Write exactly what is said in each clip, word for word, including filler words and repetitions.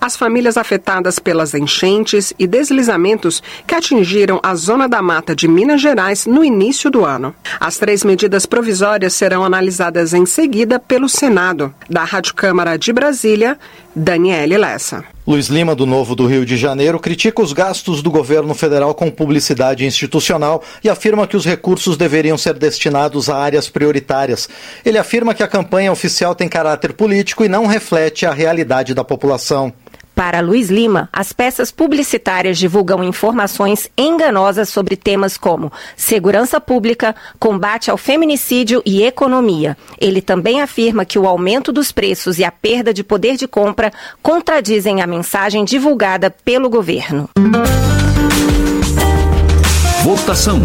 as famílias afetadas pelas enchentes e deslizamentos que atingiram a Zona da Mata de Minas Gerais no início do ano. As três medidas provisórias serão analisadas em seguida pelo Senado. Da Rádio Câmara de Brasília, Daniele Lessa. Luiz Lima, do Novo do Rio de Janeiro, critica os gastos do governo federal com publicidade institucional e afirma que os recursos deveriam ser destinados a áreas prioritárias. Ele afirma que a campanha oficial tem caráter político e não reflete a realidade da população. Para Luiz Lima, as peças publicitárias divulgam informações enganosas sobre temas como segurança pública, combate ao feminicídio e economia. Ele também afirma que o aumento dos preços e a perda de poder de compra contradizem a mensagem divulgada pelo governo. Votação.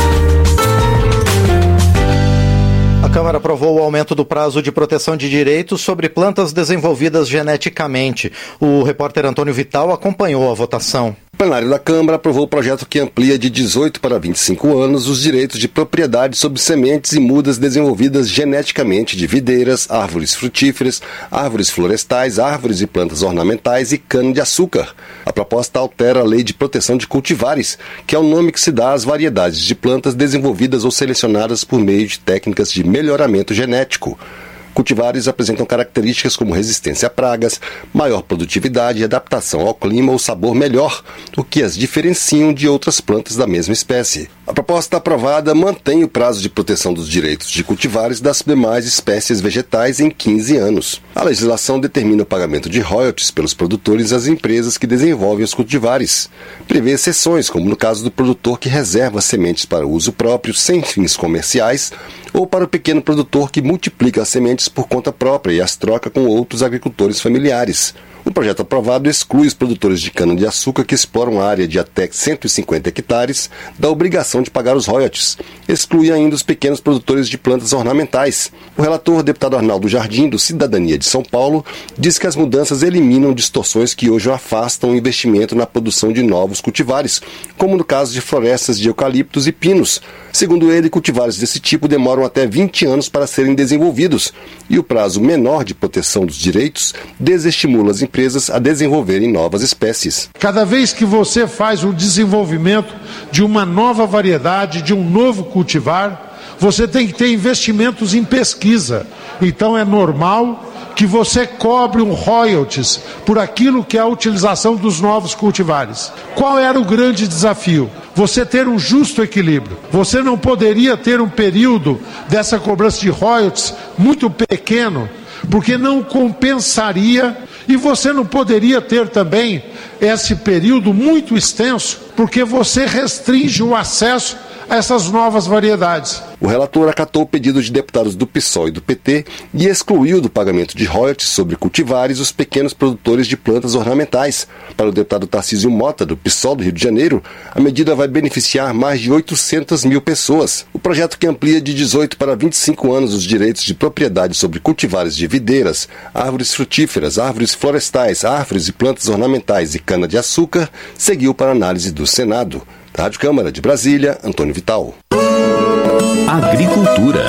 A Câmara aprovou o aumento do prazo de proteção de direitos sobre plantas desenvolvidas geneticamente. O repórter Antônio Vital acompanhou a votação. O plenário da Câmara aprovou o projeto que amplia de dezoito para vinte e cinco anos os direitos de propriedade sobre sementes e mudas desenvolvidas geneticamente de videiras, árvores frutíferas, árvores florestais, árvores e plantas ornamentais e cana-de-açúcar. A proposta altera a Lei de Proteção de Cultivares, que é o nome que se dá às variedades de plantas desenvolvidas ou selecionadas por meio de técnicas de melhoramento genético. Cultivares apresentam características como resistência a pragas, maior produtividade e adaptação ao clima ou sabor melhor, o que as diferenciam de outras plantas da mesma espécie. A proposta aprovada mantém o prazo de proteção dos direitos de cultivares das demais espécies vegetais em quinze anos. A legislação determina o pagamento de royalties pelos produtores às empresas que desenvolvem os cultivares. Prevê exceções, como no caso do produtor que reserva sementes para uso próprio sem fins comerciais, ou para o pequeno produtor que multiplica as sementes por conta própria e as troca com outros agricultores familiares. O projeto aprovado exclui os produtores de cana-de-açúcar que exploram área de até cento e cinquenta hectares da obrigação de pagar os royalties. Exclui ainda os pequenos produtores de plantas ornamentais. O relator, deputado Arnaldo Jardim, do Cidadania de São Paulo, diz que as mudanças eliminam distorções que hoje afastam o investimento na produção de novos cultivares, como no caso de florestas de eucaliptos e pinos. Segundo ele, cultivares desse tipo demoram até vinte anos para serem desenvolvidos, e o prazo menor de proteção dos direitos desestimula as empresas a desenvolverem novas espécies. Cada vez que você faz o desenvolvimento de uma nova variedade, de um novo cultivar, você tem que ter investimentos em pesquisa. Então é normal que você cobre um royalties por aquilo que é a utilização dos novos cultivares. Qual era o grande desafio? Você ter um justo equilíbrio. Você não poderia ter um período dessa cobrança de royalties muito pequeno, porque não compensaria, e você não poderia ter também esse período muito extenso, porque você restringe o acesso a essas novas variedades. O relator acatou o pedido de deputados do PSOL e do P T e excluiu do pagamento de royalties sobre cultivares os pequenos produtores de plantas ornamentais. Para o deputado Tarcísio Mota, do PSOL do Rio de Janeiro, a medida vai beneficiar mais de oitocentas mil pessoas. O projeto, que amplia de dezoito para vinte e cinco anos os direitos de propriedade sobre cultivares de videiras, árvores frutíferas, árvores florestais, árvores e plantas ornamentais e cana-de-açúcar, seguiu para análise do Senado. Da Rádio Câmara de Brasília, Antônio Vital. Agricultura.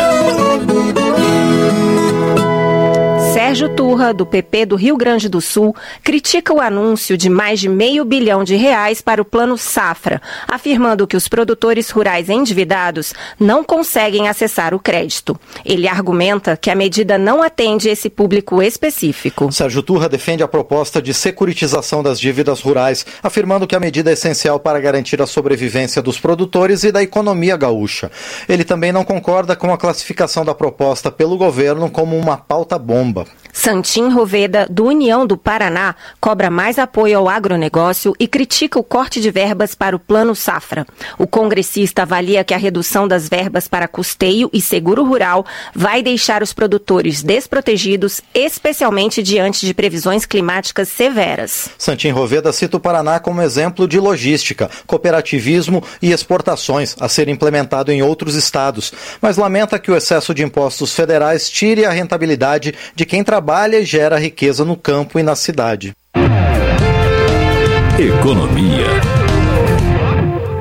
Sérgio Turra, do P P do Rio Grande do Sul, critica o anúncio de mais de meio bilhão de reais para o Plano Safra, afirmando que os produtores rurais endividados não conseguem acessar o crédito. Ele argumenta que a medida não atende esse público específico. Sérgio Turra defende a proposta de securitização das dívidas rurais, afirmando que a medida é essencial para garantir a sobrevivência dos produtores e da economia gaúcha. Ele também não concorda com a classificação da proposta pelo governo como uma pauta-bomba. Santim Roveda, do União do Paraná, cobra mais apoio ao agronegócio e critica o corte de verbas para o Plano Safra. O congressista avalia que a redução das verbas para custeio e seguro rural vai deixar os produtores desprotegidos, especialmente diante de previsões climáticas severas. Santim Roveda cita o Paraná como exemplo de logística, cooperativismo e exportações a ser implementado em outros estados, mas lamenta que o excesso de impostos federais tire a rentabilidade de quem trabalha e gera riqueza no campo e na cidade. Economia.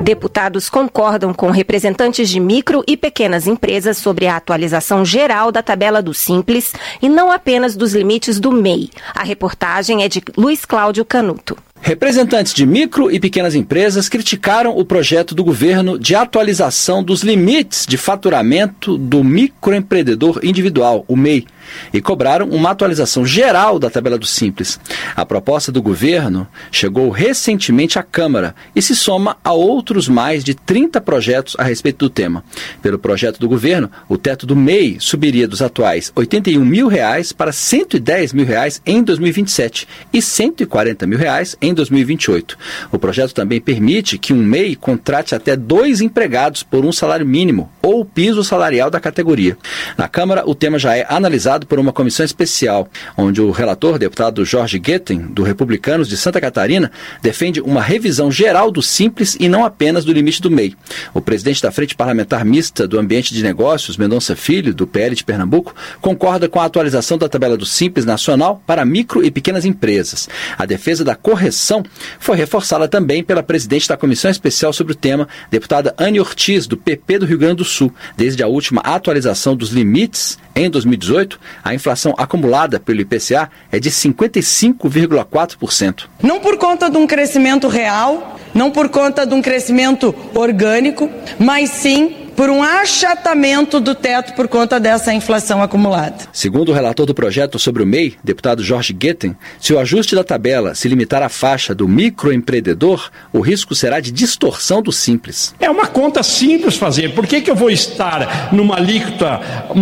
Deputados concordam com representantes de micro e pequenas empresas sobre a atualização geral da tabela do Simples e não apenas dos limites do M E I. A reportagem é de Luiz Cláudio Canuto. Representantes de micro e pequenas empresas criticaram o projeto do governo de atualização dos limites de faturamento do microempreendedor individual, o M E I, e cobraram uma atualização geral da tabela do Simples. A proposta do governo chegou recentemente à Câmara e se soma a outros mais de trinta projetos a respeito do tema. Pelo projeto do governo, o teto do M E I subiria dos atuais oitenta e um mil reais para cento e dez mil reais em dois mil e vinte e sete e cento e quarenta mil reais em dois mil e vinte e oito. O projeto também permite que um M E I contrate até dois empregados por um salário mínimo ou o piso salarial da categoria. Na Câmara, o tema já é analisado por uma comissão especial, onde o relator, deputado Jorge Guetem, do Republicanos de Santa Catarina, defende uma revisão geral do Simples e não apenas do limite do M E I. O presidente da Frente Parlamentar Mista do Ambiente de Negócios, Mendonça Filho, do P L de Pernambuco, concorda com a atualização da tabela do Simples nacional para micro e pequenas empresas. A defesa da correção foi reforçada também pela presidente da Comissão Especial sobre o tema, deputada Anne Ortiz, do P P do Rio Grande do Sul. Desde a última atualização dos limites, em dois mil e dezoito, a inflação acumulada pelo I P C A é de cinquenta e cinco vírgula quatro por cento. Não por conta de um crescimento real, não por conta de um crescimento orgânico, mas sim por um achatamento do teto por conta dessa inflação acumulada. Segundo o relator do projeto sobre o M E I, deputado Jorge Guetem, se o ajuste da tabela se limitar à faixa do microempreendedor, o risco será de distorção do Simples. É uma conta simples fazer. Por que que eu vou estar numa alíquota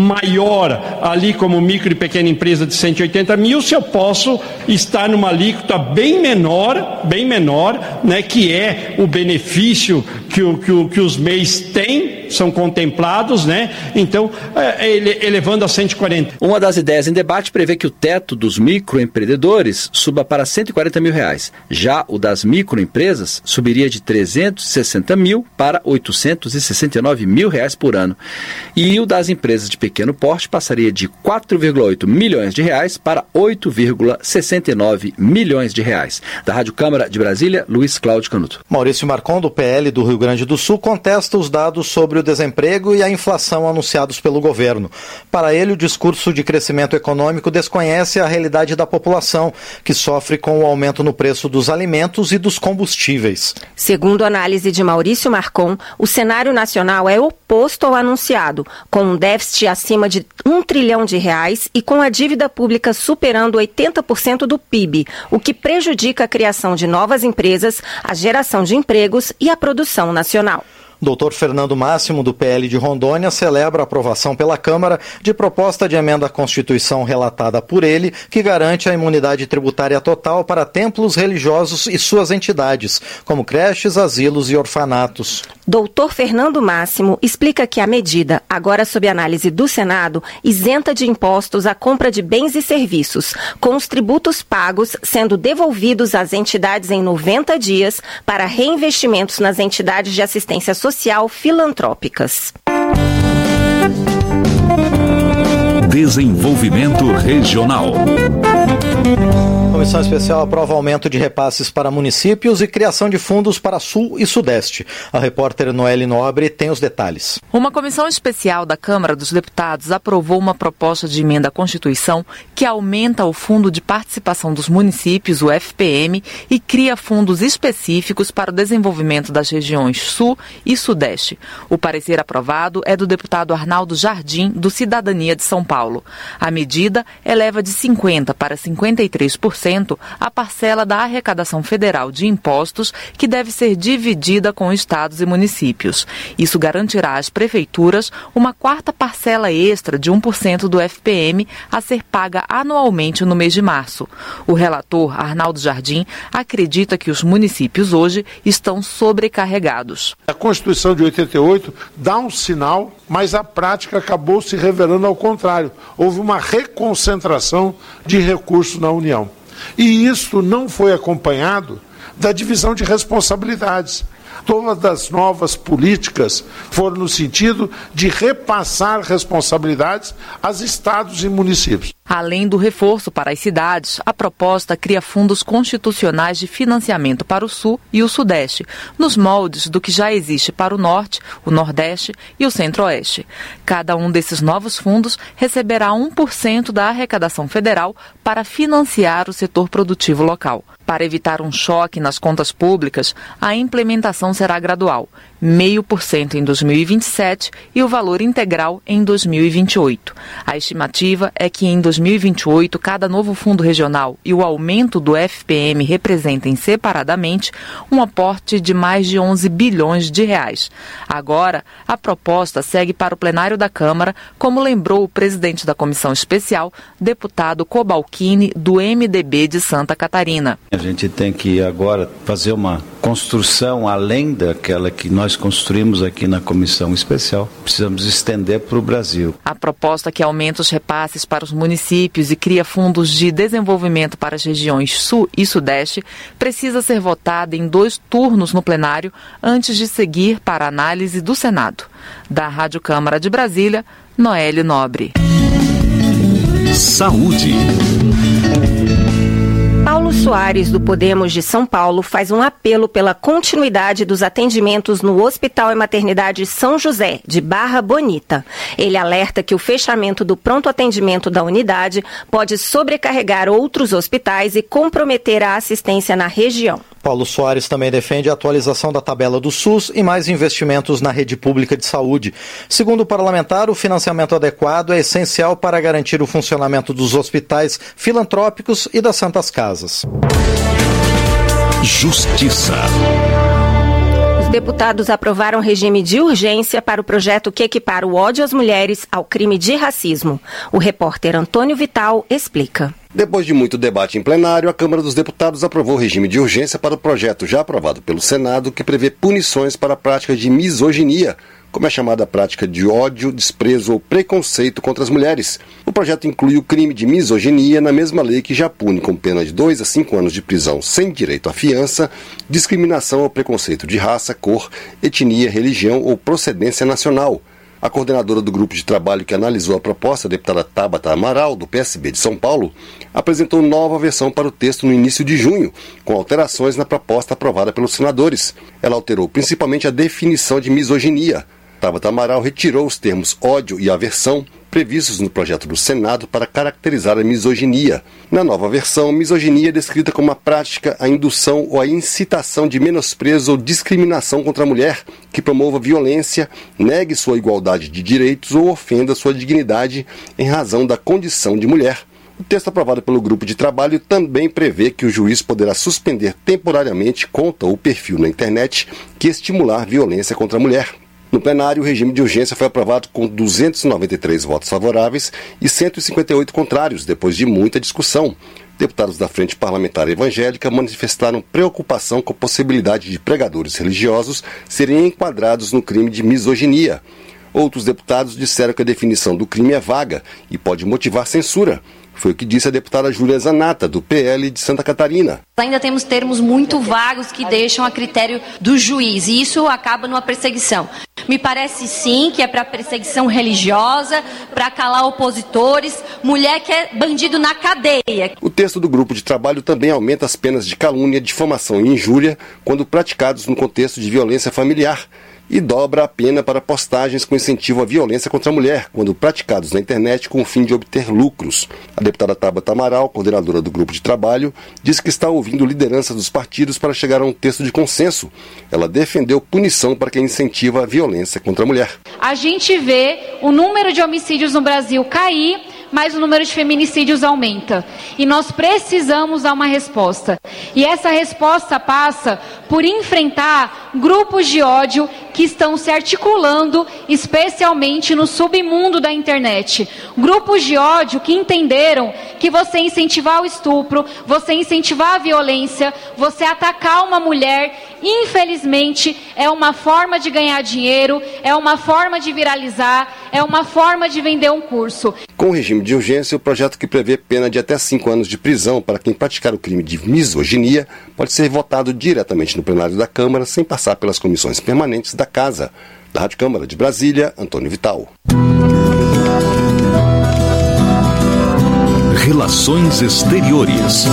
maior ali como micro e pequena empresa de cento e oitenta mil se eu posso estar numa alíquota bem menor, bem menor, né, que é o benefício que, o, que, o, que os M E Is têm, são contemplados, né? Então, é, ele, elevando a cento e quarenta. Uma das ideias em debate prevê que o teto dos microempreendedores suba para cento e quarenta mil reais. Já o das microempresas subiria de trezentos e sessenta mil para oitocentos e sessenta e nove mil reais por ano. E o das empresas de pequeno porte passaria de quatro vírgula oito milhões de reais para oito vírgula sessenta e nove milhões de reais. Da Rádio Câmara de Brasília, Luiz Cláudio Canuto. Maurício Marcon, do P L do Rio Grande do Sul, contesta os dados sobre o desemprego e a inflação anunciados pelo governo. Para ele, o discurso de crescimento econômico desconhece a realidade da população, que sofre com o aumento no preço dos alimentos e dos combustíveis. Segundo a análise de Maurício Marcon, o cenário nacional é oposto ao anunciado, com um déficit acima de um trilhão de reais e com a dívida pública superando oitenta por cento do P I B, o que prejudica a criação de novas empresas, a geração de empregos e a produção nacional. doutor Fernando Máximo, do P L de Rondônia, celebra a aprovação pela Câmara de proposta de emenda à Constituição relatada por ele, que garante a imunidade tributária total para templos religiosos e suas entidades, como creches, asilos e orfanatos. doutor Fernando Máximo explica que a medida, agora sob análise do Senado, isenta de impostos a compra de bens e serviços, com os tributos pagos sendo devolvidos às entidades em noventa dias para reinvestimentos nas entidades de assistência social social filantrópicas. Desenvolvimento Regional. Comissão Especial aprova aumento de repasses para municípios e criação de fundos para Sul e Sudeste. A repórter Noeli Nobre tem os detalhes. Uma comissão especial da Câmara dos Deputados aprovou uma proposta de emenda à Constituição que aumenta o Fundo de Participação dos Municípios, o F P M, e cria fundos específicos para o desenvolvimento das regiões Sul e Sudeste. O parecer aprovado é do deputado Arnaldo Jardim, do Cidadania de São Paulo. A medida eleva de cinquenta por cento para cinquenta e três por cento a parcela da arrecadação federal de impostos que deve ser dividida com estados e municípios. Isso garantirá às prefeituras uma quarta parcela extra de um por cento do F P M a ser paga anualmente no mês de março. O relator, Arnaldo Jardim, acredita que os municípios hoje estão sobrecarregados. A Constituição de oitenta e oito dá um sinal, mas a prática acabou se revelando ao contrário. Houve uma reconcentração de recursos na União. E isso não foi acompanhado da divisão de responsabilidades. Todas as novas políticas foram no sentido de repassar responsabilidades aos estados e municípios. Além do reforço para as cidades, a proposta cria fundos constitucionais de financiamento para o Sul e o Sudeste, nos moldes do que já existe para o Norte, o Nordeste e o Centro-Oeste. Cada um desses novos fundos receberá um por cento da arrecadação federal para financiar o setor produtivo local. Para evitar um choque nas contas públicas, a implementação será gradual, meio por cento em dois mil e vinte e sete e o valor integral em dois mil e vinte e oito. A estimativa é que em dois mil e vinte e oito, cada novo fundo regional e o aumento do F P M representem separadamente um aporte de mais de onze bilhões de reais. Agora, a proposta segue para o plenário da Câmara, como lembrou o presidente da comissão especial, deputado Cobalcini, do M D B de Santa Catarina. A gente tem que agora fazer uma construção além daquela que nós construímos aqui na comissão especial. Precisamos estender para o Brasil. A proposta que aumenta os repasses para os municípios e cria fundos de desenvolvimento para as regiões Sul e Sudeste precisa ser votada em dois turnos no plenário antes de seguir para a análise do Senado. Da Rádio Câmara de Brasília, Noélio Nobre. Saúde. Paulo Soares, do Podemos de São Paulo, faz um apelo pela continuidade dos atendimentos no Hospital e Maternidade São José, de Barra Bonita. Ele alerta que o fechamento do pronto atendimento da unidade pode sobrecarregar outros hospitais e comprometer a assistência na região. Paulo Soares também defende a atualização da tabela do SUS e mais investimentos na rede pública de saúde. Segundo o parlamentar, o financiamento adequado é essencial para garantir o funcionamento dos hospitais filantrópicos e das santas casas. Justiça. Os deputados aprovaram regime de urgência para o projeto que equipara o ódio às mulheres ao crime de racismo. O repórter Antônio Vital explica. Depois de muito debate em plenário, a Câmara dos Deputados aprovou o regime de urgência para o projeto já aprovado pelo Senado, que prevê punições para a prática de misoginia, como é chamada a prática de ódio, desprezo ou preconceito contra as mulheres. O projeto inclui o crime de misoginia na mesma lei que já pune com pena de dois a cinco anos de prisão sem direito à fiança, discriminação ou preconceito de raça, cor, etnia, religião ou procedência nacional. A coordenadora do grupo de trabalho que analisou a proposta, a deputada Tabata Amaral, do P S B de São Paulo, apresentou nova versão para o texto no início de junho, com alterações na proposta aprovada pelos senadores. Ela alterou principalmente a definição de misoginia. Tabata Amaral retirou os termos ódio e aversão previstos no projeto do Senado para caracterizar a misoginia. Na nova versão, misoginia é descrita como a prática, a indução ou a incitação de menosprezo ou discriminação contra a mulher, que promova violência, negue sua igualdade de direitos ou ofenda sua dignidade em razão da condição de mulher. O texto aprovado pelo grupo de trabalho também prevê que o juiz poderá suspender temporariamente conta ou perfil na internet que estimular violência contra a mulher. No plenário, o regime de urgência foi aprovado com duzentos e noventa e três votos favoráveis e cento e cinquenta e oito contrários, depois de muita discussão. Deputados da Frente Parlamentar Evangélica manifestaram preocupação com a possibilidade de pregadores religiosos serem enquadrados no crime de misoginia. Outros deputados disseram que a definição do crime é vaga e pode motivar censura. Foi o que disse a deputada Júlia Zanata, do P L de Santa Catarina. Ainda temos termos muito vagos que deixam a critério do juiz, e isso acaba numa perseguição. Me parece sim que é para perseguição religiosa, para calar opositores, mulher que é bandido na cadeia. O texto do grupo de trabalho também aumenta as penas de calúnia, difamação e injúria quando praticados no contexto de violência familiar, e dobra a pena para postagens com incentivo à violência contra a mulher, quando praticados na internet com o fim de obter lucros. A deputada Tabata Amaral, coordenadora do grupo de trabalho, disse que está ouvindo liderança dos partidos para chegar a um texto de consenso. Ela defendeu punição para quem incentiva a violência contra a mulher. A gente vê o número de homicídios no Brasil cair, mas o número de feminicídios aumenta. E nós precisamos dar uma resposta. E essa resposta passa por enfrentar grupos de ódio que estão se articulando, especialmente no submundo da internet. Grupos de ódio que entenderam que você incentivar o estupro, você incentivar a violência, você atacar uma mulher, infelizmente, é uma forma de ganhar dinheiro, é uma forma de viralizar, é uma forma de vender um curso. Com o regime de urgência, o projeto que prevê pena de até cinco anos de prisão para quem praticar o crime de misoginia pode ser votado diretamente no plenário da Câmara sem passar pelas comissões permanentes da Casa. Da Rádio Câmara de Brasília, Antônio Vital. Relações Exteriores.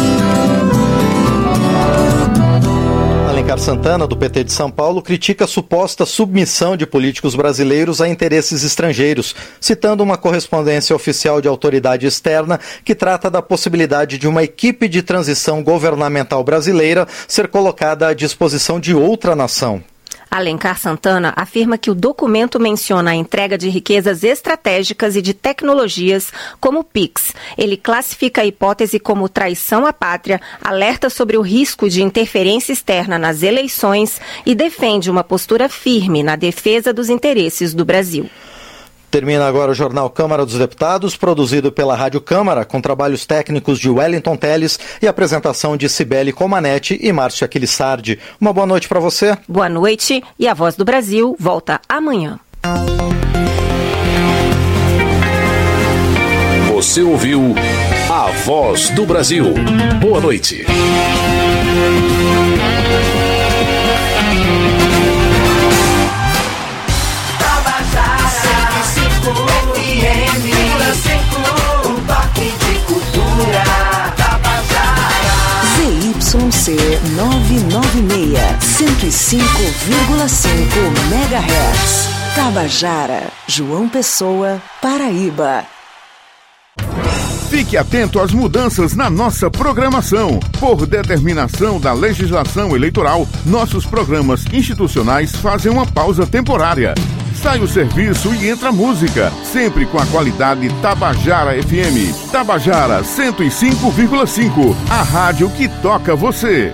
Alencar Santana, do P T de São Paulo, critica a suposta submissão de políticos brasileiros a interesses estrangeiros, citando uma correspondência oficial de autoridade externa que trata da possibilidade de uma equipe de transição governamental brasileira ser colocada à disposição de outra nação. Alencar Santana afirma que o documento menciona a entrega de riquezas estratégicas e de tecnologias como o Pix. Ele classifica a hipótese como traição à pátria, alerta sobre o risco de interferência externa nas eleições e defende uma postura firme na defesa dos interesses do Brasil. Termina agora o Jornal Câmara dos Deputados, produzido pela Rádio Câmara, com trabalhos técnicos de Wellington Teles e apresentação de Cibele Comanetti e Márcio Aquilissardi. Uma boa noite para você. Boa noite e a Voz do Brasil volta amanhã. Você ouviu a Voz do Brasil. Boa noite. Z Y C novecentos e noventa e seis, cento e cinco vírgula cinco megahertz. Tabajara, João Pessoa, Paraíba. Fique atento às mudanças na nossa programação. Por determinação da legislação eleitoral, nossos programas institucionais fazem uma pausa temporária. Sai o serviço e entra a música, sempre com a qualidade Tabajara F M. Tabajara cento e cinco vírgula cinco, a rádio que toca você.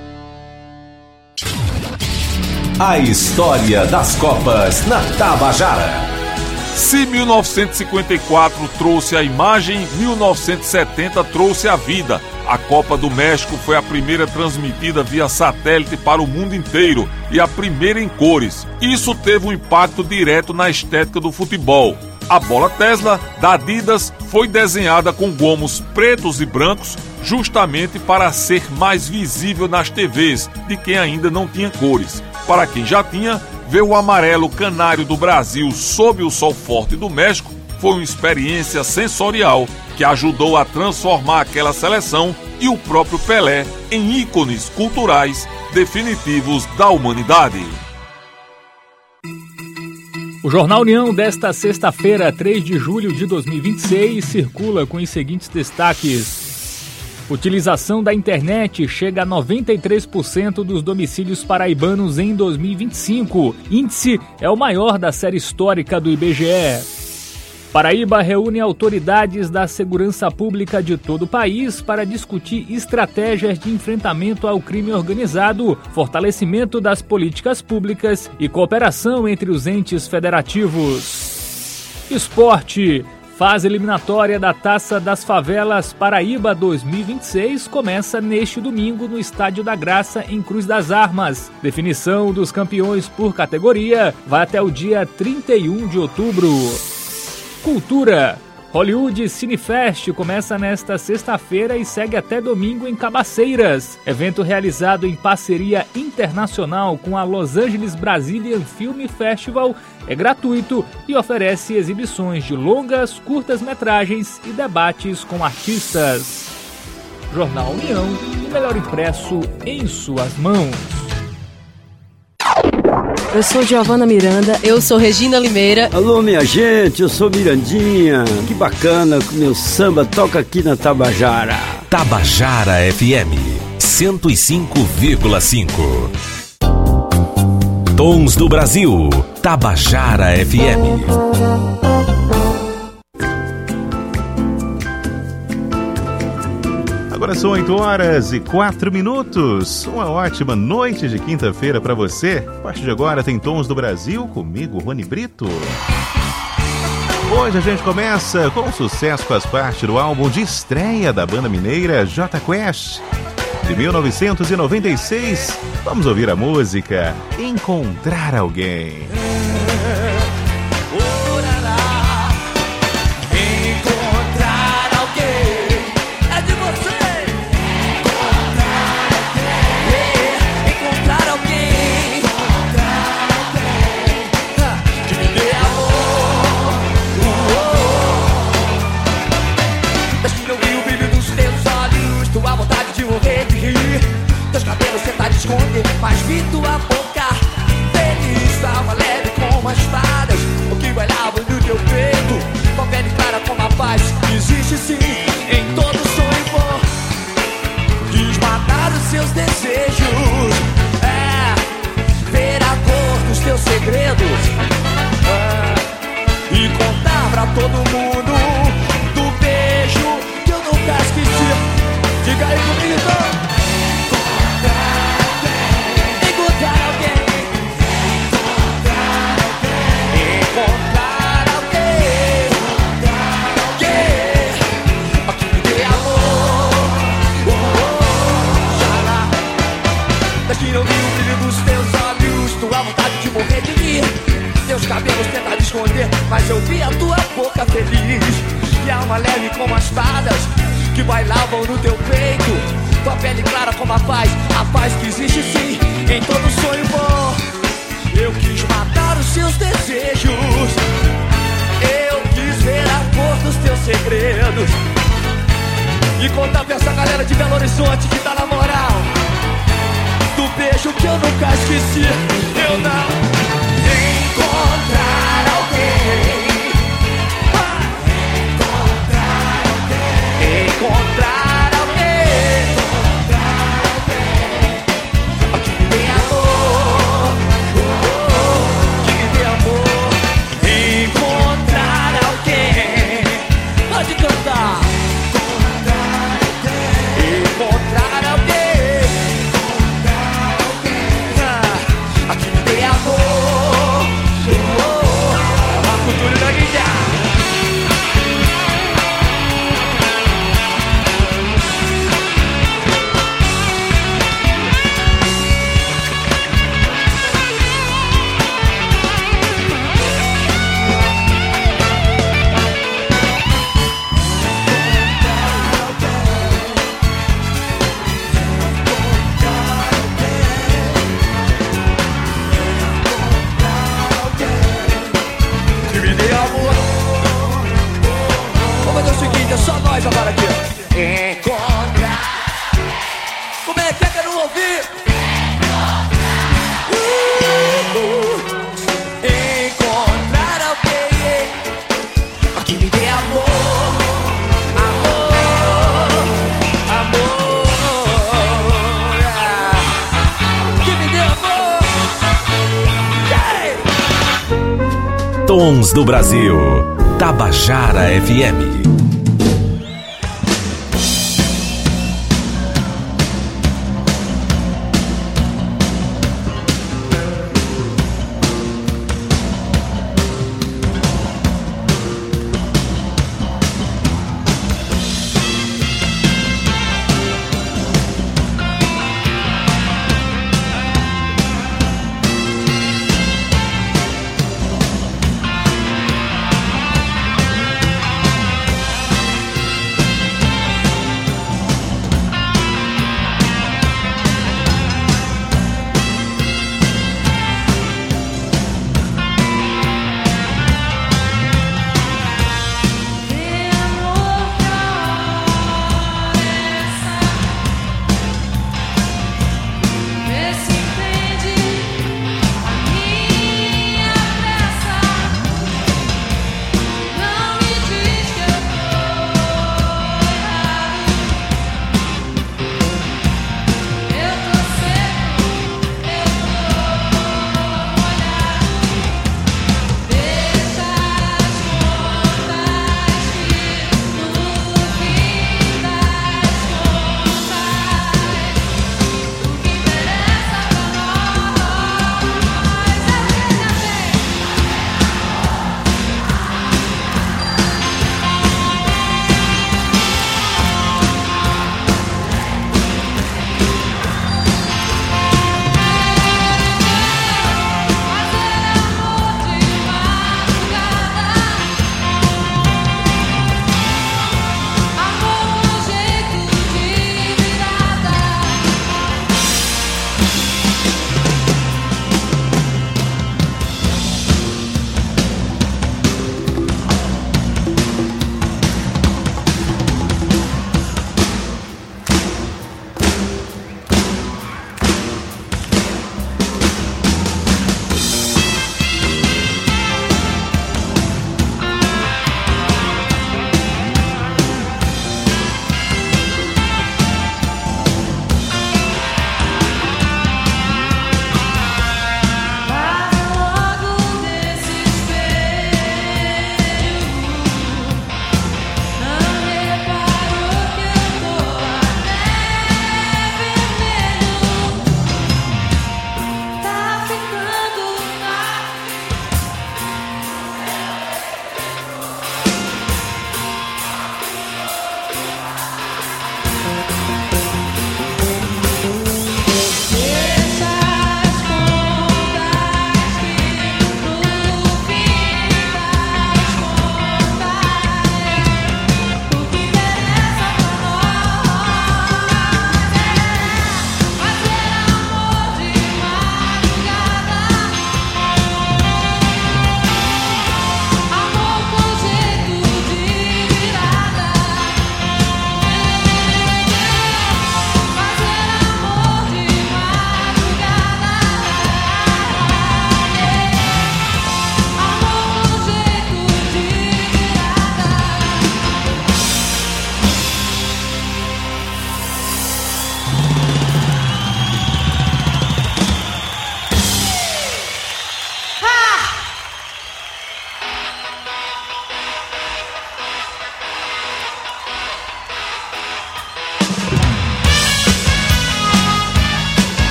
A história das Copas na Tabajara. Se mil novecentos e cinquenta e quatro trouxe a imagem, mil novecentos e setenta trouxe a vida. A Copa do México foi a primeira transmitida via satélite para o mundo inteiro e a primeira em cores. Isso teve um impacto direto na estética do futebol. A bola Tesla da Adidas foi desenhada com gomos pretos e brancos justamente para ser mais visível nas T Vs de quem ainda não tinha cores. Para quem já tinha, ver o amarelo canário do Brasil sob o sol forte do México foi uma experiência sensorial que ajudou a transformar aquela seleção e o próprio Pelé em ícones culturais definitivos da humanidade. O Jornal União desta sexta-feira, três de julho de dois mil e vinte e seis, circula com os seguintes destaques. Utilização da internet chega a noventa e três por cento dos domicílios paraibanos em dois mil e vinte e cinco. Índice é o maior da série histórica do I B G E. Paraíba reúne autoridades da segurança pública de todo o país para discutir estratégias de enfrentamento ao crime organizado, fortalecimento das políticas públicas e cooperação entre os entes federativos. Esporte. Fase eliminatória da Taça das Favelas Paraíba dois mil e vinte e seis começa neste domingo no Estádio da Graça, em Cruz das Armas. Definição dos campeões por categoria vai até o dia trinta e um de outubro. Cultura. Hollywood Cinefest começa nesta sexta-feira e segue até domingo em Cabaceiras. Evento realizado em parceria internacional com a Los Angeles Brazilian Film Festival é gratuito e oferece exibições de longas, curtas-metragens e debates com artistas. Jornal União, o melhor impresso em suas mãos. Eu sou Giovana Miranda. Eu sou Regina Limeira. Alô, minha gente, eu sou Mirandinha. Que bacana que o meu samba toca aqui na Tabajara. Tabajara F M cento e cinco vírgula cinco. Tons do Brasil. Tabajara F M. Agora são oito horas e quatro minutos. Uma ótima noite de quinta-feira para você. A partir de agora tem Tons do Brasil, comigo, Rony Brito. Hoje a gente começa com um sucesso que faz parte do álbum de estreia da banda mineira Jota Quest. De mil novecentos e noventa e seis, vamos ouvir a música Encontrar Alguém. esconder, mas vi tua boca feliz, tava leve como as espadas, o que bailava no teu peito, com a pele clara como a paz. Existe sim em todo sonho bom, quis matar os seus desejos, é, ver a cor dos teus segredos, é, e contar pra todo mundo do beijo que eu nunca esqueci. Diga aí comigo então. Não vi o brilho dos teus olhos, tua vontade de morrer de mim. Teus cabelos tentaram esconder, mas eu vi a tua boca feliz. E alma leve como as espadas que bailavam no teu peito, tua pele clara como a paz, a paz que existe sim em todo sonho bom. Eu quis matar os seus desejos, eu quis ver a cor dos teus segredos e contar pra essa galera de Belo Horizonte que tá na moral do beijo que eu nunca esqueci. Eu não encontrar alguém, encontrar alguém, encontrar alguém, encontrar alguém que me dê amor, que me dê amor. Encontrar alguém, pode cantar. Encontrar alguém, encontrar alguém. Agora aqui, encontrar. Como é que é que eu não ouvi? Uh, encontrar alguém que me dê amor, amor, amor, que me dê amor. Yeah. Tons do Brasil, Tabajara F M.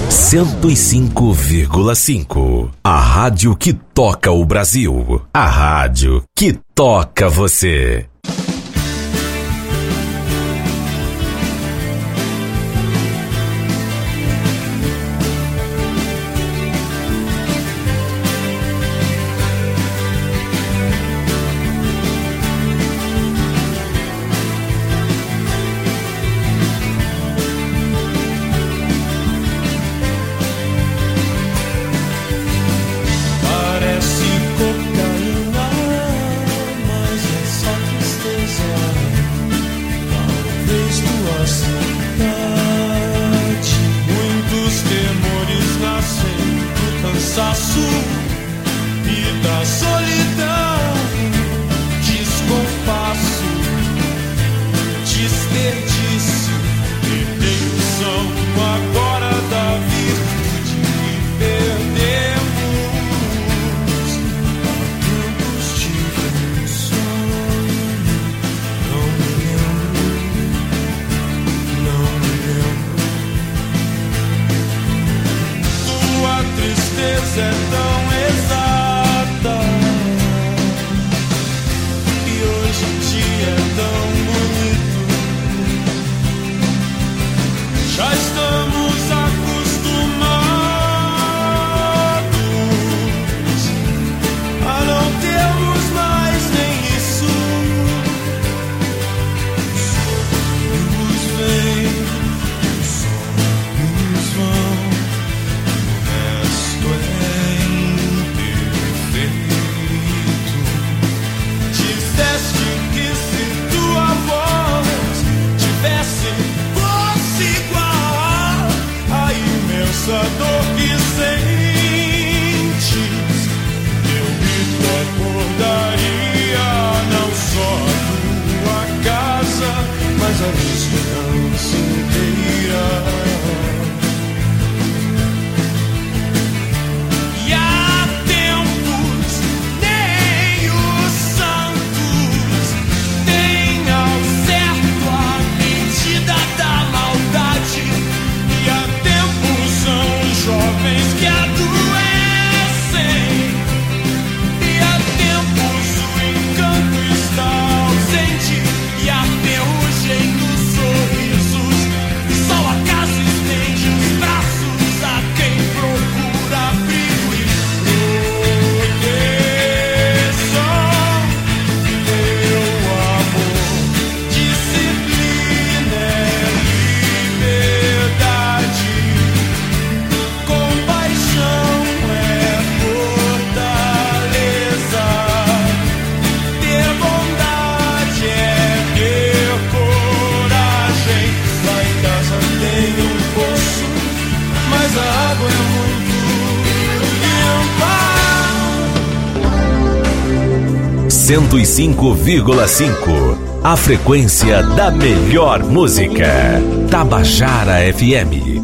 cento e cinco vírgula cinco. A rádio que toca o Brasil. A rádio que toca você. cento e cinco vírgula cinco. A frequência da melhor música. Tabajara F M.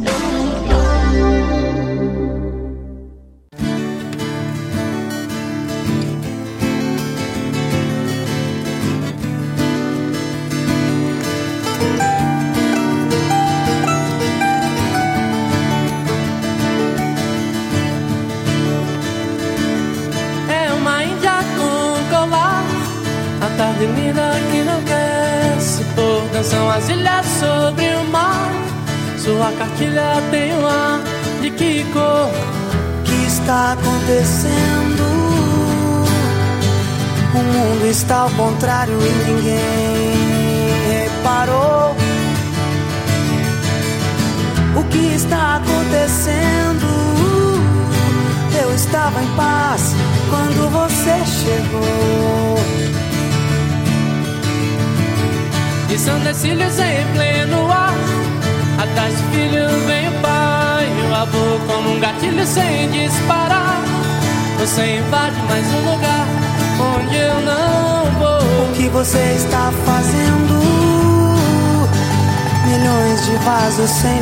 Cartilha tem um ar de que cor? O que está acontecendo? O mundo está ao contrário e ninguém reparou. O que está acontecendo? Eu estava em paz quando você chegou. E são decílios em pleno ar. Atrás do filho vem o pai, o avô como um gatilho sem disparar. Você invade mais um lugar onde eu não vou. O que você está fazendo? Milhões de vasos sem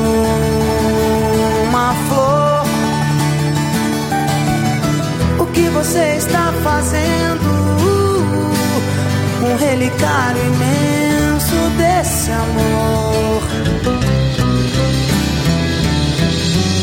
nenhuma flor. O que você está fazendo? Um relicário imenso desse amor.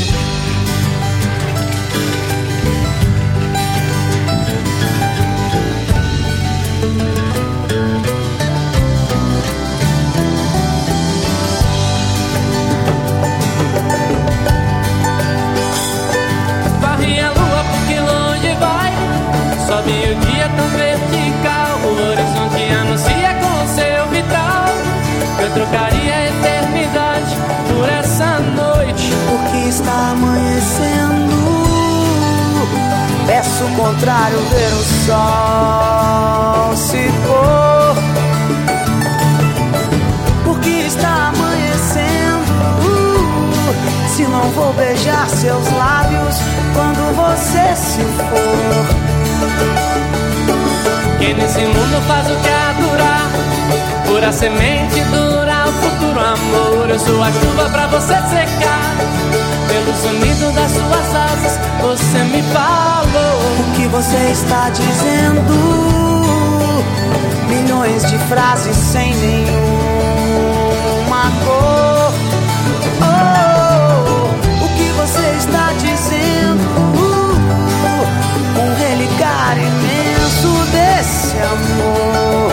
contrário, ver o sol se pôr. Porque está amanhecendo, se não vou beijar seus lábios quando você se for. Que nesse mundo faz o que há durar, pura semente dura o futuro amor. Eu sou a chuva pra você secar, pelo sonido das suas asas você me falou. O que você está dizendo? Milhões de frases sem nenhuma cor. Oh, o que você está dizendo? Um relicário imenso desse amor.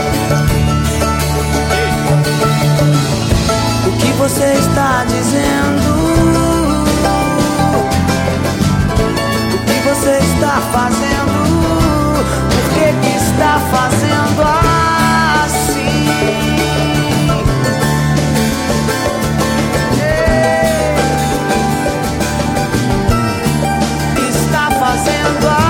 O que você está dizendo? O que você está fazendo? Por que que está fazendo assim? Está fazendo assim.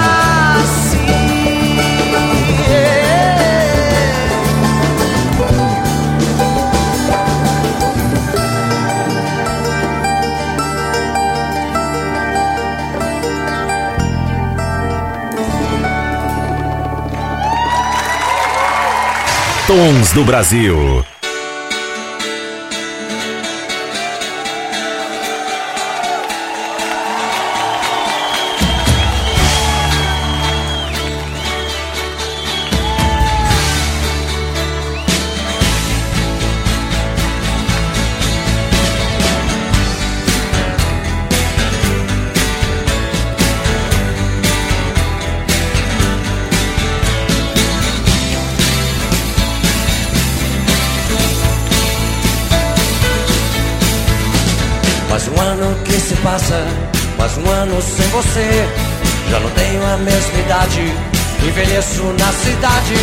Tons do Brasil. Mais um ano que se passa, mais um ano sem você. Já não tenho a mesma idade, envelheço na cidade.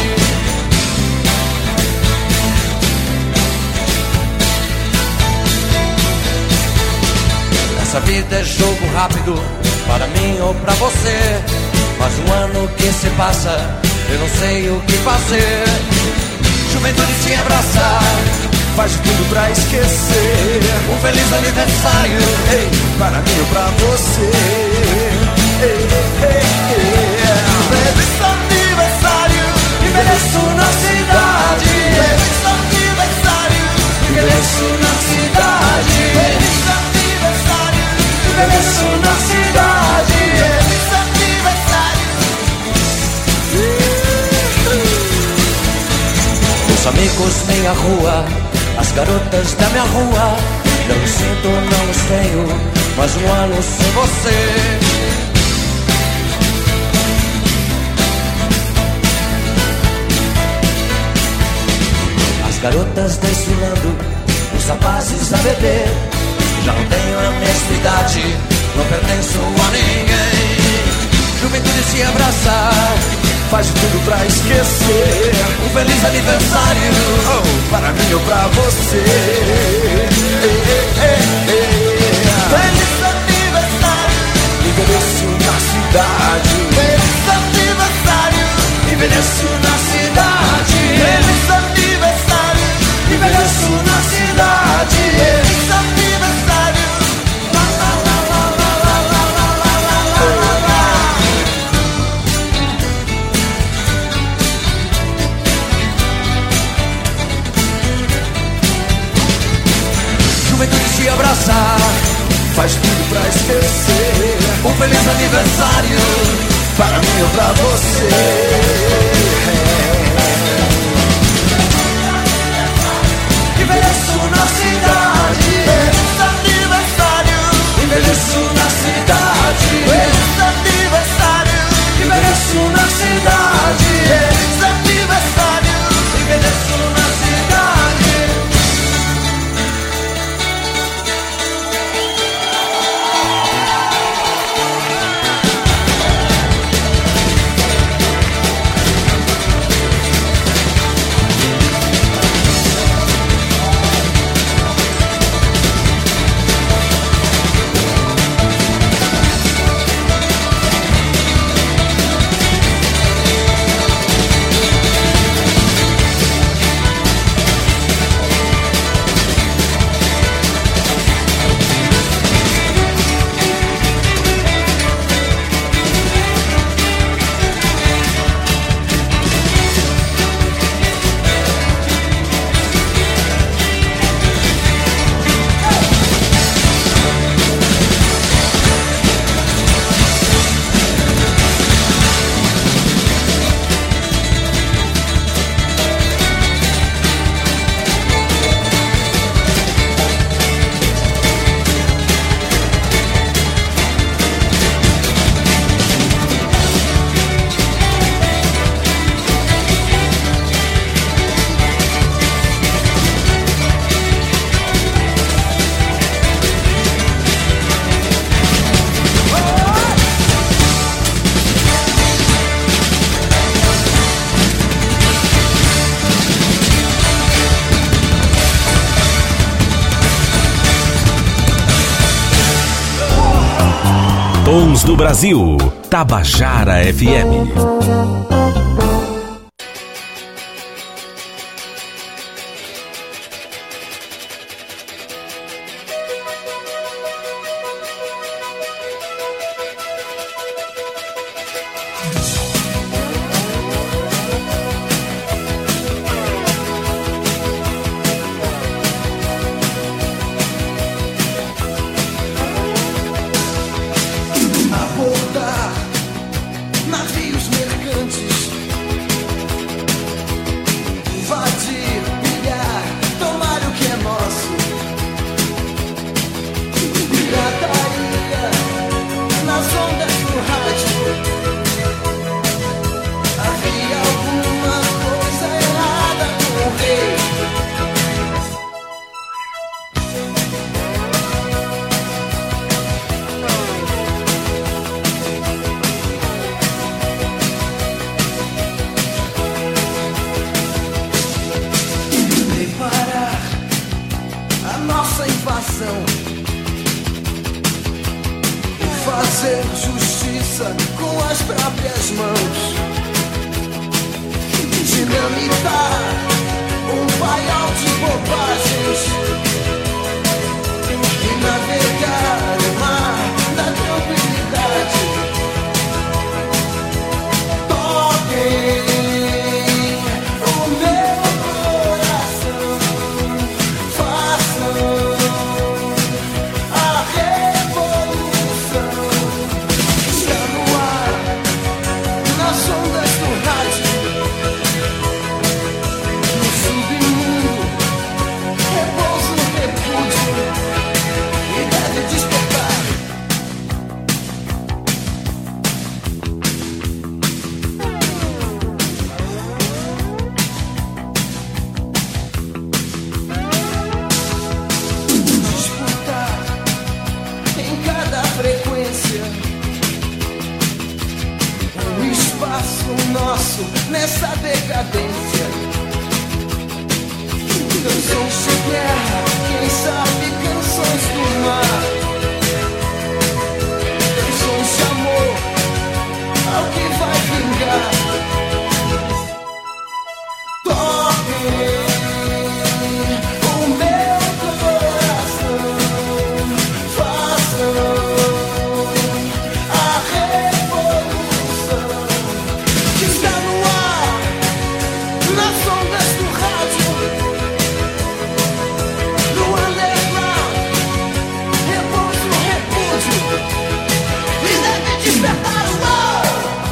Essa vida é jogo rápido, para mim ou pra você. Mais um ano que se passa, eu não sei o que fazer. Juventude se abraça, faz tudo pra esquecer. Um feliz aniversário, ei, para mim ou pra você. Ei, ei, ei. Feliz aniversário, envelheço na cidade. Feliz aniversário, envelheço na cidade. Feliz aniversário, envelheço na cidade. Feliz aniversário. Meus amigos, minha rua, as garotas da minha rua, não os sinto, não os tenho, mais um ano sem você. As garotas desfilando, os rapazes a beber. Já não tenho a mesma idade, não pertenço a ninguém. Juventude se abraçar, faz tudo pra esquecer. Um feliz aniversário, oh, para mim ou pra você. Ei, ei, ei, ei. Feliz aniversário, envelheço na cidade. Feliz aniversário, envelheço na cidade. Feliz aniversário, envelheço na cidade. Feliz aniversário. La, la, la, la, la, la, la, la, la, la, la. Juventude se abraçar, faz tudo pra esquecer. Um feliz aniversário, para mim ou pra você. Envelheço na cidade. Feliz aniversário, envelheço na cidade. Feliz aniversário, envelheço na cidade. Feliz aniversário, envelheço na cidade. Tons do Brasil, Tabajara F M. Fazer justiça com as próprias mãos, dinamitar um paiol de bobagens e navegar o mar da tranquilidade. Toquem o meu coração, façam a revolução. Está no ar, nas ondas do rádio, no submundo, repousa o repúdio e deve despertar. Disputar em cada frequência um espaço nosso nessa decadência. Canções de guerra, quem sabe canções do mar, canções de amor ao que vai vingar. Toquem o meu coração, façam a revolução. Está no ar, nas ondas do rádio, no underground, repousa o repúdio e deve despertar o mal.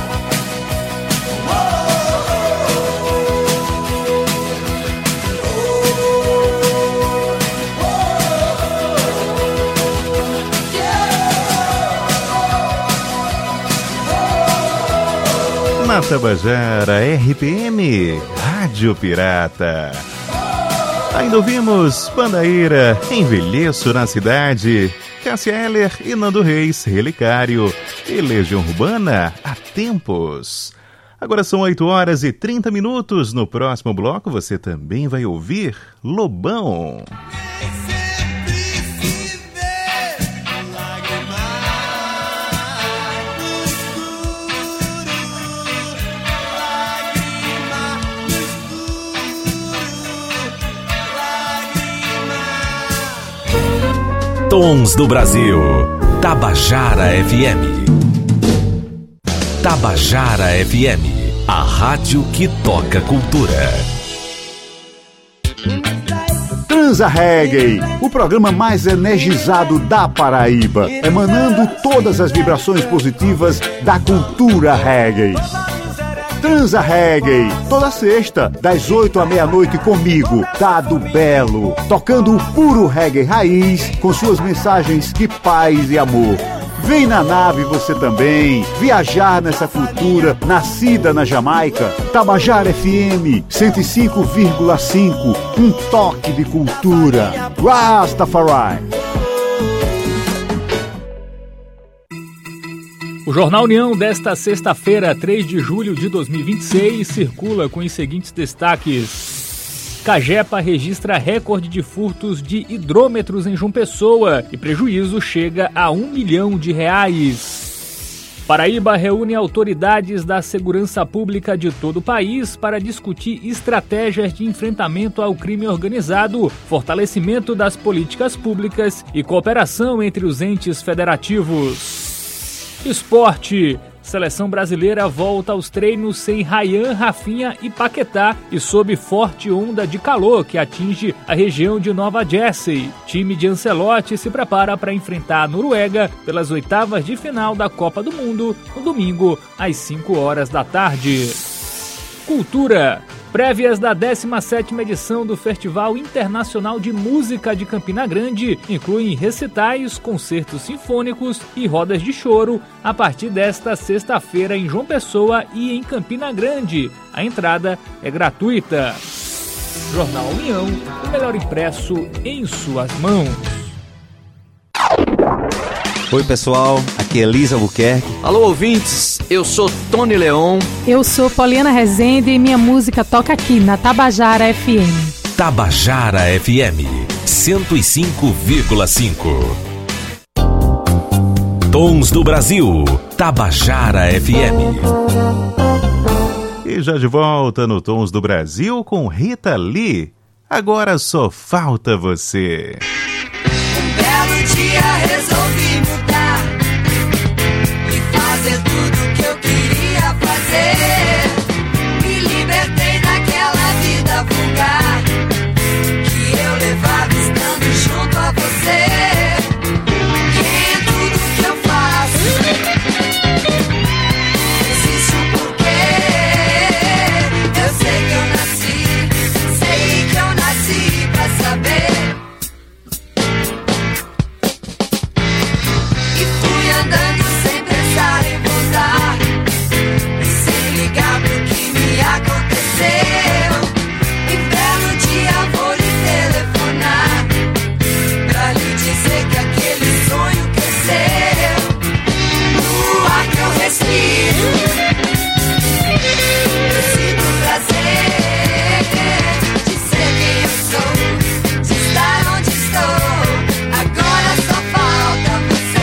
Na Tabajara R P M, Rádio Pirata. Ainda ouvimos Bandaíra, Envelheço na Cidade, Cássia Eller e Nando Reis, Relicário, e Legião Urbana, Há Tempos. Agora são oito horas e trinta minutos. No próximo bloco você também vai ouvir Lobão. Tons do Brasil, Tabajara F M. Tabajara F M, a rádio que toca cultura. Transa Reggae, o programa mais energizado da Paraíba, emanando todas as vibrações positivas da cultura reggae. Transa Reggae, toda sexta, das oito à meia-noite comigo, Dado Belo, tocando o puro reggae raiz, com suas mensagens de paz e amor. Vem na nave você também, viajar nessa cultura nascida na Jamaica. Tabajara F M cento e cinco vírgula cinco, um toque de cultura. Rastafari. O Jornal União desta sexta-feira, três de julho de dois mil e vinte e seis, circula com os seguintes destaques. Cagepa registra recorde de furtos de hidrômetros em João Pessoa e prejuízo chega a um milhão de reais. Paraíba reúne autoridades da segurança pública de todo o país para discutir estratégias de enfrentamento ao crime organizado, fortalecimento das políticas públicas e cooperação entre os entes federativos. Esporte. Seleção brasileira volta aos treinos sem Ryan, Rafinha e Paquetá e sob forte onda de calor que atinge a região de Nova Jersey. Time de Ancelotti se prepara para enfrentar a Noruega pelas oitavas de final da Copa do Mundo no domingo às cinco horas da tarde. Cultura. Prévias da décima sétima edição do Festival Internacional de Música de Campina Grande incluem recitais, concertos sinfônicos e rodas de choro a partir desta sexta-feira em João Pessoa e em Campina Grande. A entrada é gratuita. Jornal União, o melhor impresso em suas mãos. Oi pessoal, aqui é Elisa Albuquerque. Alô ouvintes, eu sou Tony Leon. Eu sou Poliana Rezende e minha música toca aqui na Tabajara F M. Tabajara F M, cento e cinco vírgula cinco. Tons do Brasil, Tabajara F M. E já de volta no Tons do Brasil com Rita Lee. Agora só falta você. Um belo dia resolvi mudar e fazer tudo que eu queria fazer. Me libertei daquela vida vulgar que eu levava estando junto a você. Que em tudo que eu faço existe um porquê. Eu sei que eu nasci, sei que eu nasci pra saber. Andando sem pensar em voltar e sem ligar pro que me aconteceu. Em belo dia vou lhe telefonar pra lhe dizer que aquele sonho cresceu. No ar que eu respiro eu sinto prazer de ser quem eu sou, de estar onde estou. Agora só falta você.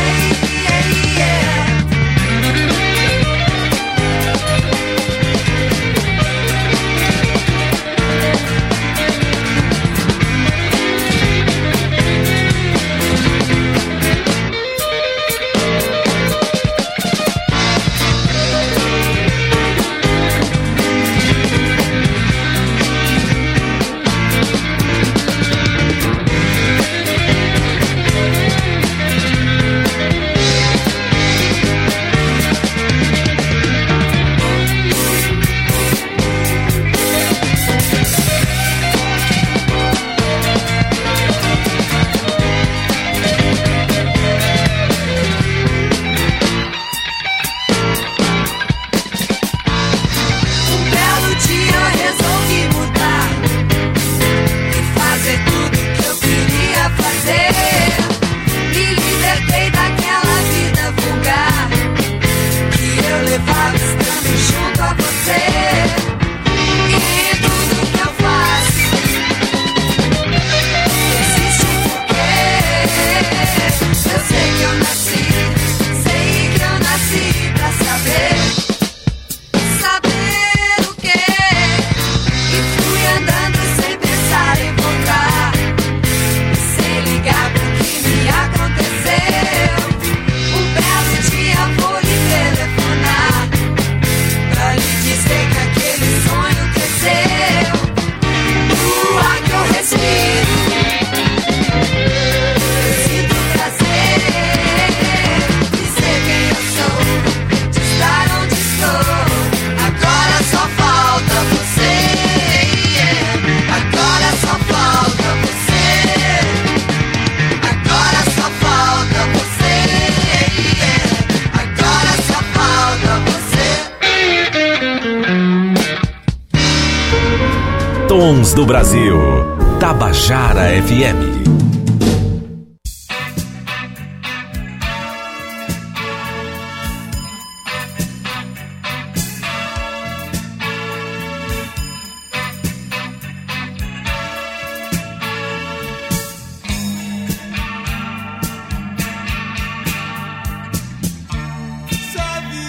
Tons do Brasil, Tabajara F M. Sabe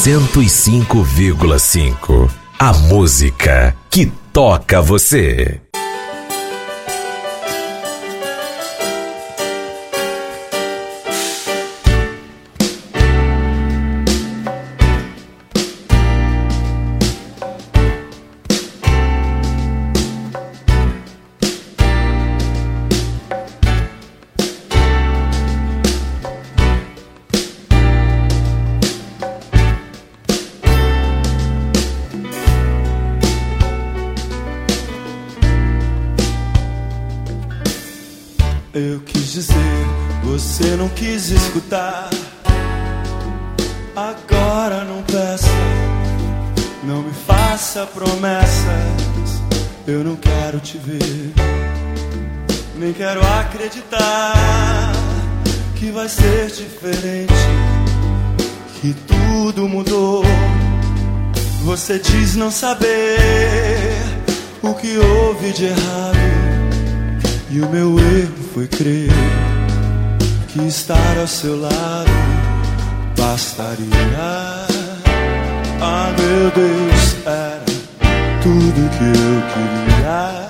cento e cinco vírgula cinco. A música que toca você. Eu quis dizer, você não quis escutar. Agora não peça, não me faça promessas. Eu não quero te ver, nem quero acreditar que vai ser diferente, que tudo mudou. Você diz não saber o que houve de errado, e o meu erro foi crer que estar ao seu lado bastaria. Ah, meu Deus, era tudo que eu queria.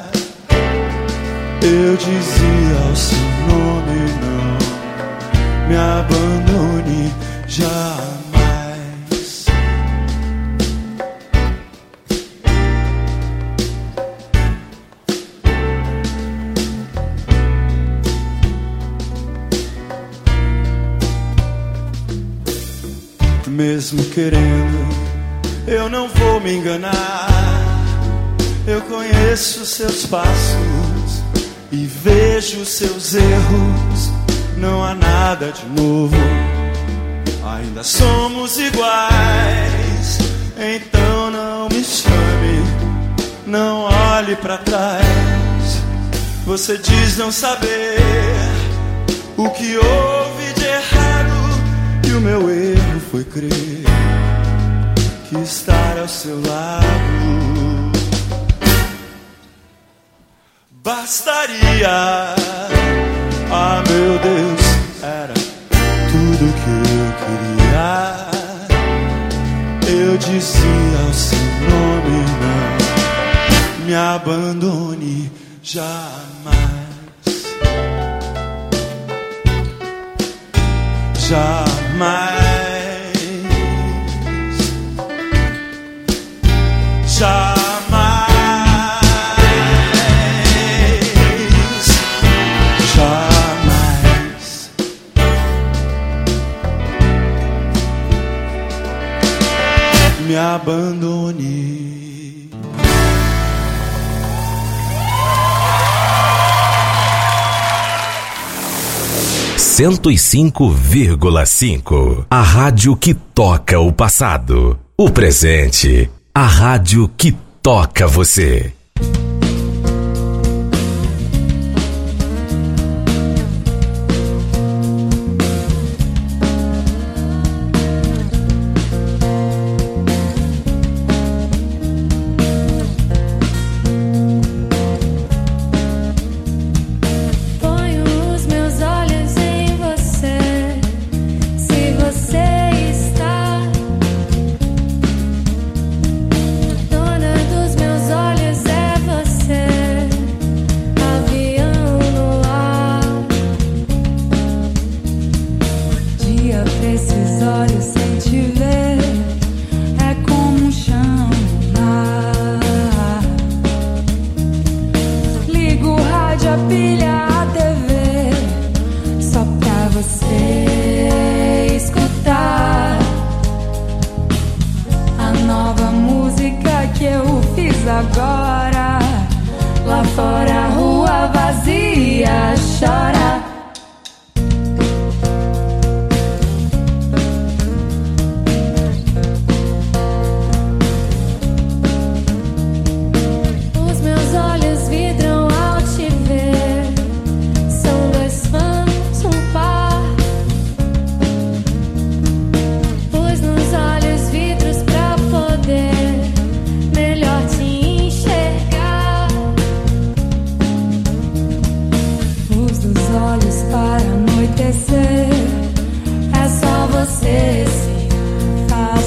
Eu dizia o seu nome, não me abandone jamais. Mesmo querendo, eu não vou me enganar. Eu conheço seus passos e vejo seus erros. Não há nada de novo, ainda somos iguais. Então não me chame, não olhe pra trás. Você diz não saber o que houve de errado, e o meu erro foi crer que estar ao seu lado bastaria. Ah, meu Deus, era tudo que eu queria. Eu dizia o seu nome, não me abandone jamais. Jamais. Jamais, jamais me abandone. cento e cinco vírgula cinco. A rádio que toca o passado, o presente. A rádio que toca você. Agora lá fora, rua vazia, chora.